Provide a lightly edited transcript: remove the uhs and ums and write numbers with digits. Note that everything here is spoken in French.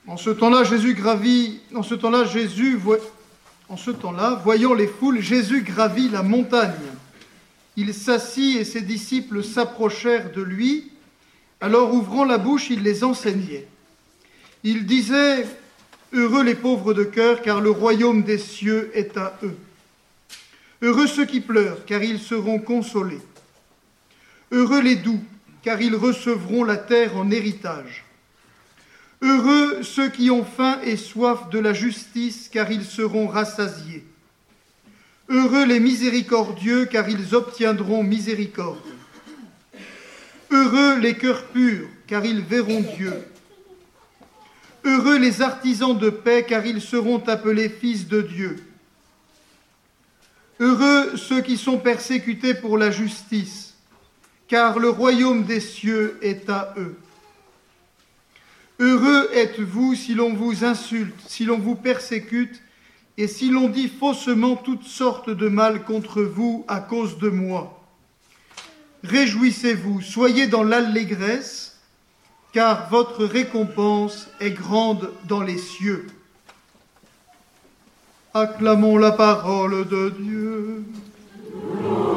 En ce temps-là, voyant les foules, Jésus gravit la montagne. Il s'assit et ses disciples s'approchèrent de lui. Alors, ouvrant la bouche, il les enseignait. Il disait « Heureux les pauvres de cœur, car le royaume des cieux est à eux. Heureux ceux qui pleurent, car ils seront consolés. Heureux les doux, car ils recevront la terre en héritage. Heureux ceux qui ont faim et soif de la justice, car ils seront rassasiés. Heureux les miséricordieux, car ils obtiendront miséricorde. Heureux les cœurs purs, car ils verront Dieu. Heureux les artisans de paix, car ils seront appelés fils de Dieu. Heureux ceux qui sont persécutés pour la justice, car le royaume des cieux est à eux. Heureux êtes-vous si l'on vous insulte, si l'on vous persécute, et si l'on dit faussement toutes sortes de mal contre vous à cause de moi. Réjouissez-vous, soyez dans l'allégresse, car votre récompense est grande dans les cieux. Acclamons la parole de Dieu.